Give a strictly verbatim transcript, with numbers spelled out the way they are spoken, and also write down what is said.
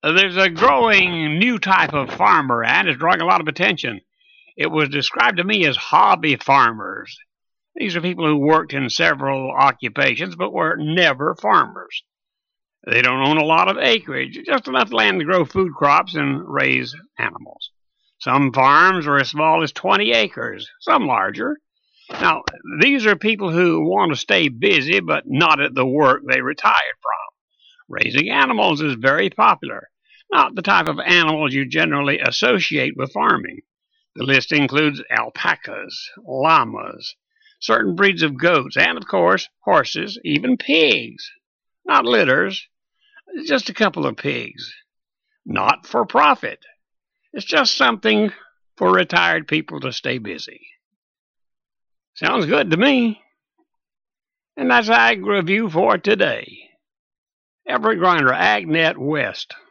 There's a growing new type of farmer, and it's drawing a lot of attention. It was described to me as hobby farmers. These are people who worked in several occupations but were never farmers. They don't own a lot of acreage, just enough land to grow food crops and raise animals. Some farms are as small as twenty acres, some larger. Now, these are people who want to stay busy but not at the work they retired from. Raising animals is very popular, not the type of animals you generally associate with farming. The list includes alpacas, llamas, certain breeds of goats, and, of course, horses, even pigs. Not litters, just a couple of pigs. Not for profit. It's just something for retired people to stay busy. Sounds good to me. And that's Ag Review for today. Everett Grinder, AgNet West.